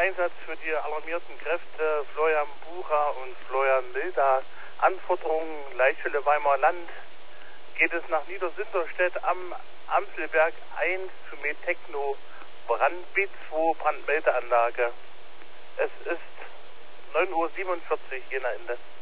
Einsatz für die alarmierten Kräfte Florian Bucher und Florian Milda. Anforderungen Leichele Weimar Land. Geht es nach Niedersinterstedt am Amselberg 1 zu Metechno Brand B2 Brandmeldeanlage. Es ist 9:47 Uhr, Jena Ende.